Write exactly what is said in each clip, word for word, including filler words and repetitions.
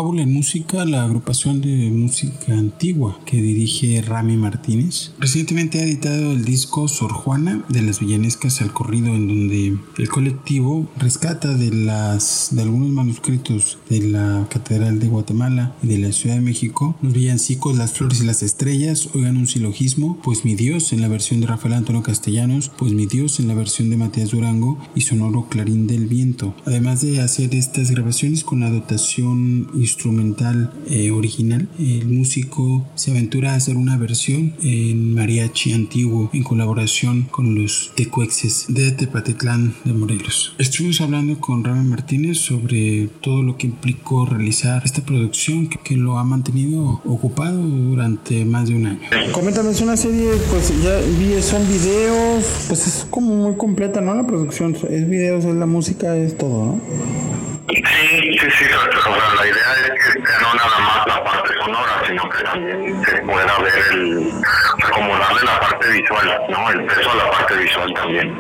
Fábula en Música, la agrupación de música antigua que dirige Rami Martínez, recientemente ha editado el disco Sor Juana, de las villanescas al corrido, en donde el colectivo rescata de las de algunos manuscritos de la Catedral de Guatemala y de la Ciudad de México los villancicos Las Flores y las Estrellas, Oigan un silogismo, Pues mi Dios, en la versión de Rafael Antonio Castellanos, Pues mi Dios, en la versión de Matías Durango, y Sonoro Clarín del Viento. Además de hacer estas grabaciones con la dotación instrumental eh, original, el músico se aventura a hacer una versión en mariachi antiguo en colaboración con los tecuexes de Tepatitlán de Morelos. Estuvimos hablando con Rami Martínez sobre todo lo que implicó realizar esta producción que, que lo ha mantenido ocupado durante más de un año. Coméntame, es una serie, pues ya vi, son videos, pues es como muy completa, ¿no? La producción es videos, es la música, es todo, ¿no? Sí, sí, sí, o sea, la idea es que no nada más la parte sonora, sino que también se pueda ver el, o sea, como darle la parte visual, ¿no? El peso a la parte visual también.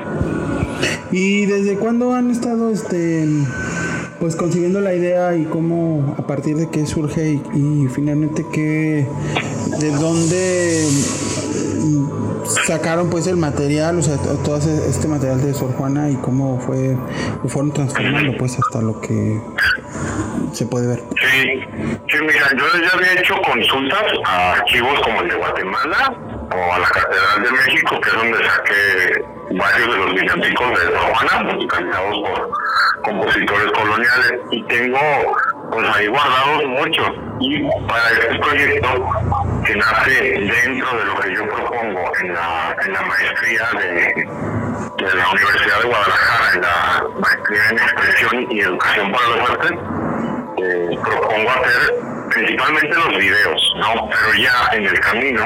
¿Y desde cuándo han estado, este, pues consiguiendo la idea y cómo, a partir de qué surge y, y finalmente qué, de dónde sacaron pues el material, o sea, todo este material de Sor Juana y cómo fue, lo fueron transformando pues hasta lo que se puede ver? Sí, sí, mira, yo ya había hecho consultas a archivos como el de Guatemala o a la Catedral de México, que es donde saqué varios de los villancicos de Sor Juana, musicalizados por compositores coloniales, y tengo pues ahí guardados muchos. Y para este proyecto, que nace dentro de lo que yo propongo en la, en la maestría de, de la Universidad de Guadalajara, en la maestría en expresión y educación para los artes, eh, propongo hacer principalmente los videos, ¿no? Pero ya en el camino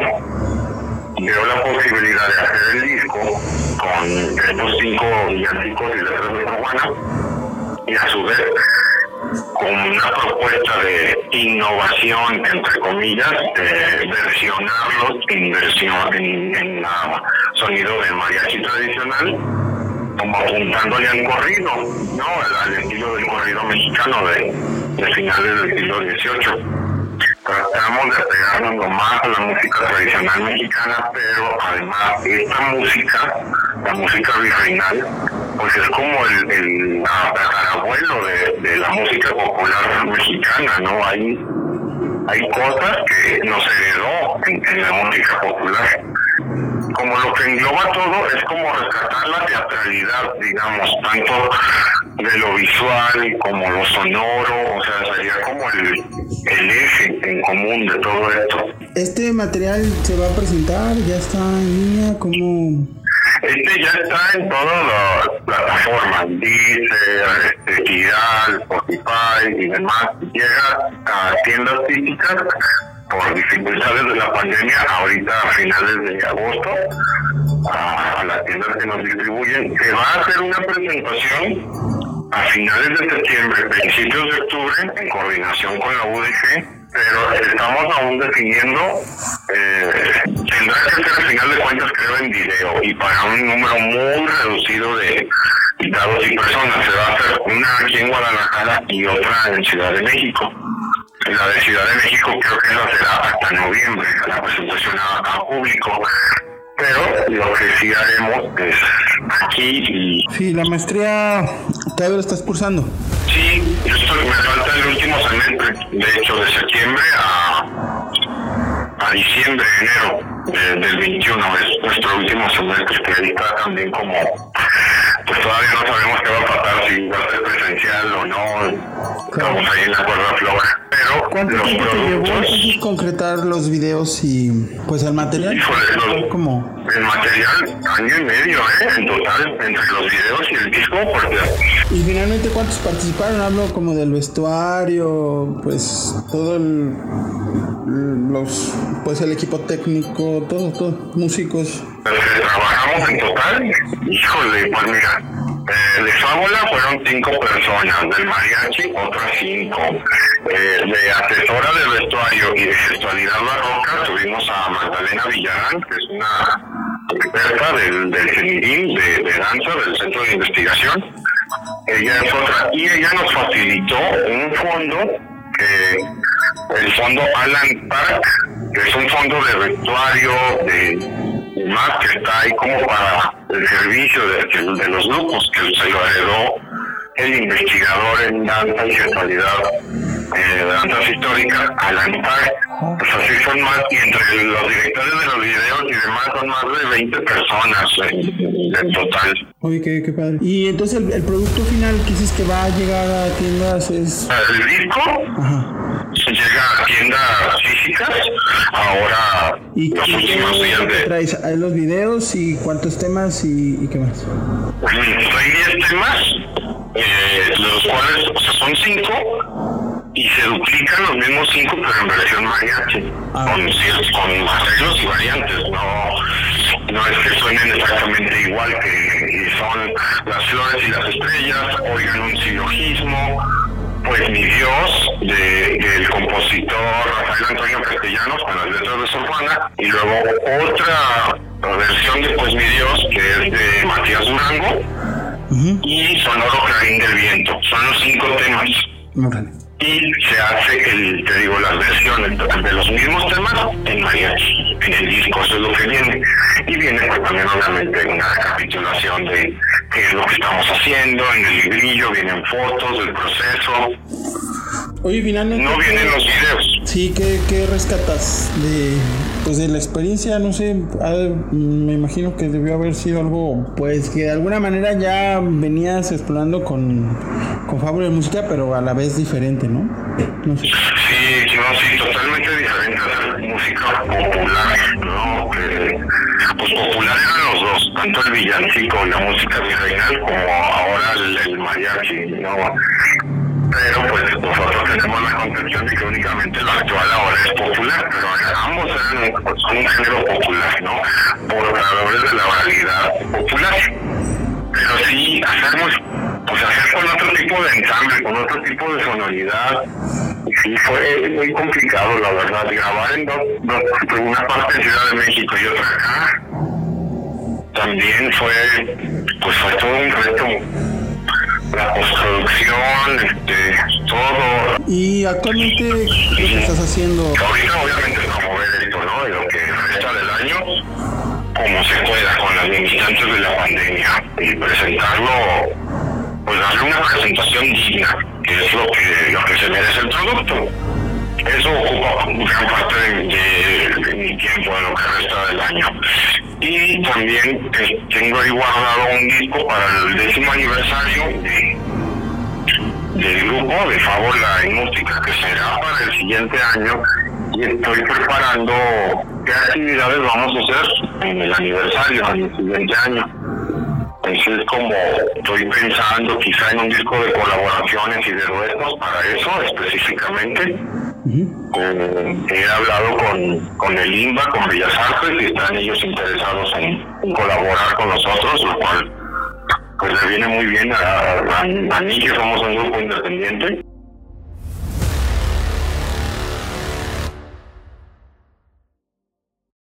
veo la posibilidad de hacer el disco con estos cinco villancicos y letras de Sor Juana, y a su vez con una propuesta de innovación, entre comillas, de versionarlos en versión en, en uh, sonido de mariachi tradicional, como apuntándole al corrido, ¿no? Al, al estilo del corrido mexicano de, de finales del siglo dieciocho. Tratamos de pegarnos lo más a la música tradicional mexicana, pero además esta música, la música virreinal, pues es como el, el tatarabuelo de, de la música popular mexicana, ¿no? Hay, hay cosas que nos heredó en, en la música popular. Como lo que engloba todo es como rescatar la teatralidad, digamos, tanto de lo visual como lo sonoro, o sea, sería como el, el eje en común de todo esto. ¿Este material se va a presentar? ¿Ya está en línea? ¿Cómo...? Este ya está en todas las plataformas, Deezer, este, Tidal, Spotify y demás. Llega a tiendas físicas por dificultades de la pandemia, ahorita a finales de agosto, a, a las tiendas que nos distribuyen. Se va a hacer una presentación a finales de septiembre, principios de octubre, en coordinación con la U D G, pero estamos aún definiendo, eh, tendrá que ser al final de cuentas, creo, en video, y para un número muy reducido de invitados y personas. Se va a hacer una aquí en Guadalajara y otra en Ciudad de México. La de Ciudad de México creo que esa será hasta noviembre, la presentación a, a público. Pero lo que sí haremos es aquí y... Sí, la maestría todavía la estás cursando. Sí, yo estoy, me falta el último semestre, de hecho, de septiembre a, a diciembre, enero de, del veintiuno, es nuestro último semestre, que ahorita también como... Pues todavía no sabemos qué va a pasar, si va a ser presencial o no, estamos ahí en la cuerda floja. Pero ¿cuánto tiempo te llevó entonces concretar los videos y pues el material? Híjole, los, ¿cómo? El material, año y medio, ¿eh? En total, entre los videos y el disco, porque... ¿Y finalmente cuántos participaron? Hablo como del vestuario, pues todo el... los pues el equipo técnico, todo, todo, músicos. Pero que trabajamos en total, híjole, pues mira, eh, de Fábula fueron cinco personas, del mariachi otras cinco, eh, de asesora de vestuario y de gestualidad barroca tuvimos a Magdalena Villarán, que es una experta del, del CENIDIM, de, de danza, del Centro de Investigación. Ella es otra, y ella nos facilitó un fondo que el fondo Alan Park, que es un fondo de vestuario, de, de más, que está ahí como para el servicio de, de los grupos, que se lo heredó el investigador en danza y sexualidad, eh, de danzas históricas, Alan Park. Pues así son más, y entre los directores de los videos y demás son más de veinte personas en, en total. Oye, qué, qué padre. Y entonces el, el producto final que dices que va a llegar a tiendas es... El disco Ajá. llega a tiendas físicas ahora, ¿Y los qué, últimos días de... traes? ¿Hay los videos y cuántos temas y, y qué más? Hay diez temas, eh, de los cuales, o sea, son cinco, y se duplican los mismos cinco, pero en versión mariachi, ah. con, con arreglos y variantes, no, no es que suenen exactamente igual, que son las flores y las estrellas, oigan un silogismo, pues Mi Dios, de, del compositor Rafael Antonio Castellanos, con las letras de Sor Juana, y luego otra versión de Pues Mi Dios, que es de Matías Durango, uh-huh. y Sonoro Clarín del Viento. Son los cinco temas. Okay. Y se hace, el, te digo, las versiones de los mismos temas en mariachi, en el disco, eso es lo que viene. Y viene pues, también obviamente una recapitulación de qué es lo que estamos haciendo, en el librillo vienen fotos del proceso. Oye, finalmente... No vienen los videos. Sí, ¿qué, qué rescatas de, pues de la experiencia? No sé, me imagino que debió haber sido algo, pues que de alguna manera ya venías explorando con, con Fábula de Música, pero a la vez diferente, ¿no? No sé. Sí, no, sí, totalmente diferente a la música popular, ¿no? Que, pues popular eran los dos, tanto el villancico y la música virreinal como ahora el, el mariachi, ¿no? Pero pues nosotros tenemos la concepción de que únicamente lo actual ahora es popular, pero ambos eran pues, un género popular, ¿no? Portadores de la oralidad popular. Pero sí hacemos, pues hacer con otro tipo de ensamble, con otro tipo de sonoridad. Y sí fue muy complicado, la verdad, grabar en dos, dos, una parte en Ciudad de México y otra acá. También fue, pues fue todo un reto. La postproducción, este, todo. ¿Y actualmente qué estás haciendo? Ahorita obviamente promover esto, ¿no? Y lo que resta del año, como se pueda, con las limitantes de la pandemia. Y presentarlo, pues darle una presentación digna, que es lo que, lo que se merece el producto. Eso ocupa gran parte de, de, de mi tiempo, de lo que resta del año. Y también eh, tengo ahí guardado un disco para el décimo aniversario de, del grupo de Fábula y Música, que será para el siguiente año, y estoy preparando qué actividades vamos a hacer en el aniversario, en el siguiente año. Entonces, como estoy pensando quizá en un disco de colaboraciones y de duetos para eso específicamente. Uh-huh. Eh, he hablado con, con el I M B A, con Bellas Artes, y están ellos interesados en, en colaborar con nosotros, lo cual pues le viene muy bien a, a, a mí, que somos un grupo independiente.